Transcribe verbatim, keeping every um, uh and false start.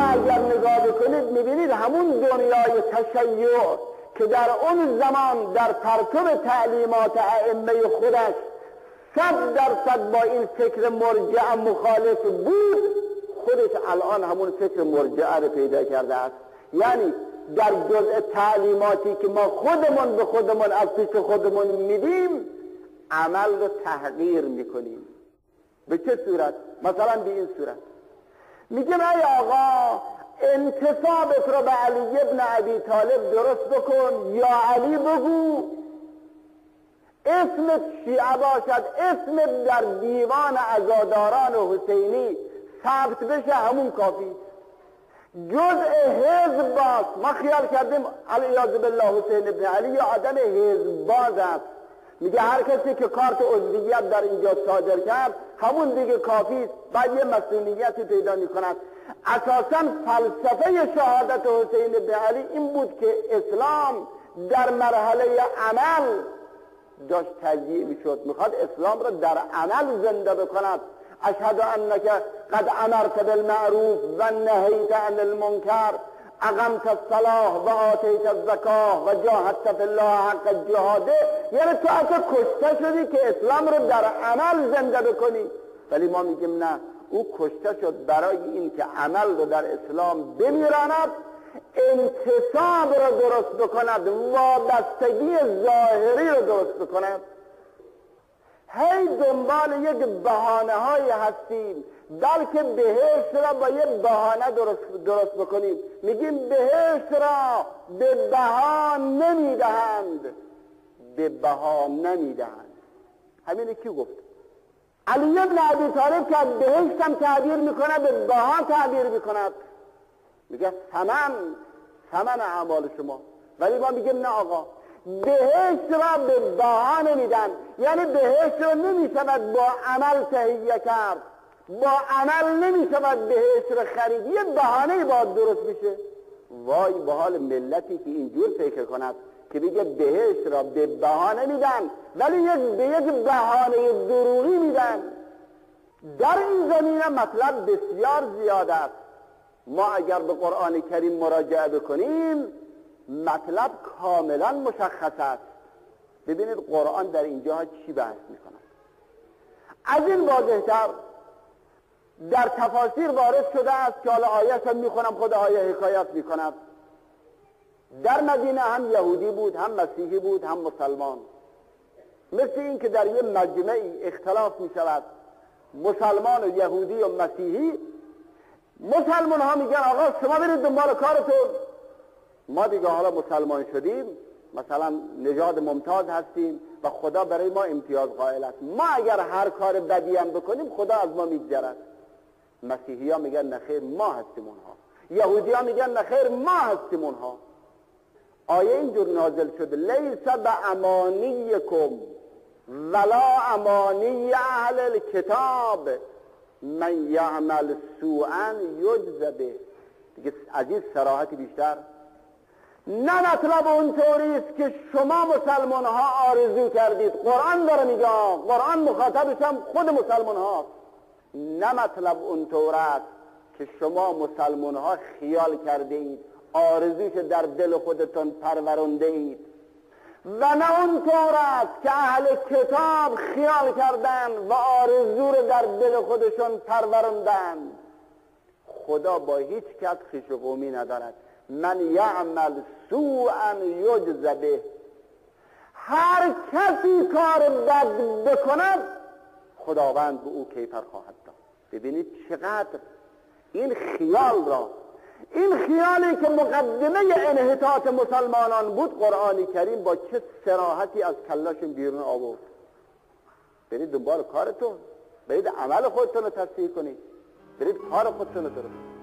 اگر نگاه بکنید میبینید همون دنیای تشیع که در اون زمان در پرتو تعلیمات ائمه خودش صد درصد با این فکر مرجع مخالف بود، خودش الان همون فکر مرجع رو پیدا کرده است. یعنی در جزء تعلیماتی که ما خودمون به خودمون از پیش خودمون میدیم عمل رو تحقیر میکنیم. به چه صورت؟ مثلا به این صورت میگم ای آقا انتصابت رو به علی ابن ابی طالب درست بکن، یا علی بگو، اسمت شیعه باشد، اسمت در دیوان عزاداران و حسینی ثبت بشه، همون کافی. جزء حزب باز. ما خیال کردیم علیاذ بالله حسین ابن علی یا آدم حزب باز است. میگه هر کسی که کارت عضویت در اینجا صادر کرد همون دیگه کافی است، بعد یه مسئولیتی پیدا میکند. اساسا فلسفه شهادت حسین ابن علی این بود که اسلام در مرحله عمل داشت تجزیه میشد، میخواد اسلام را در عمل زنده بکند. اشهد انک قد امرت بالمعروف و نهیت عن المنکر، اقمت الصلاة و آتیت الزکاه و جاهدت فی الله حق جهاده. یعنی تو اصلا کشته شدی که اسلام رو در عمل زنده بکنی. ولی ما میگیم نه، او کشته شد برای این که عمل رو در اسلام بمیراند، انتصاب رو درست بکند، وابستگی ظاهری رو درست بکند. هی دنبال یک بهانه های هستیم، بلکه بهشت را با یک بهانه درست, درست بکنیم. میگیم بهشت را به بها نمیدهند، به بها نمیدهند. همینه کی گفت؟ علی ابن ابی طالب که بهشت هم تعبیر میکنه، به بها تعبیر میکند، میگه ثمن ثمن اعمال شما. ولی ما میگیم نه آقا، بهشت را به بها نمیدن. یعنی بهشت را نمیشود با عمل تهیه کرد، با عمل نمیشود بهشت را خرید، یه بهانه باید درست میشه. وای به حال ملتی که اینجور فکر کند که بگه بهشت را به بهانه میدن ولی یک به یک بهانه دروغی میدن. در این زمینه مطلب بسیار زیاد است. ما اگر به قرآن کریم مراجعه بکنیم مطلب کاملا مشخص است. ببینید قرآن در اینجا چی بحث میکند. از این واضح‌تر در تفاسیر وارد شده است که حالا آیه هم میخونم، خود آیه حکایت میکند. در مدینه هم یهودی بود، هم مسیحی بود، هم مسلمان. مثل این که در یه مجمعی اختلاف میشود مسلمان و یهودی و مسیحی، مسلمان ها میگن آقا شما برید دنبال کارتون، ما دیگه حالا مسلمان شدیم، مثلا نژاد ممتاز هستیم و خدا برای ما امتیاز قائل است، ما اگر هر کار بدی هم بکنیم خدا از ما میگذرد. مسیحی ها میگن نخیر ما هستیم اونها، یهودی ها میگن نخیر ما هستیم اونها. آیه اینجور نازل شد لیس بامانیکم ولا امانی اهل الکتاب من یعمل سوءا یجز به. دیگه عزیز صراحتی بیشتر نه. مطلب اون طوریست که شما مسلمان ها آرزو کردید. قرآن داره میگه، قرآن مخاطبش هم خود مسلمان هاست. نه مطلب اون طور است که شما مسلمان ها خیال کرده اید، آرزوش در دل خودتون پرورنده اید. و نه اون طور است که اهل کتاب خیال کردن و آرزو رو در دل خودشون پروروندن. خدا با هیچ کس خویش و قومی ندارد. من یعمل سوءا یجز به. هر کسی کار بد بکند خداوند به او کیفر خواهد داد. ببینید چقدر این خیال را، این خیالی که مقدمه انحطاط مسلمانان بود، قرآن کریم با چه صراحتی از کلاشون بیرون آورد. برید دنبال کارتون، برید عمل خودتون رو تصحیح کنید، برید کار خودتون رو درست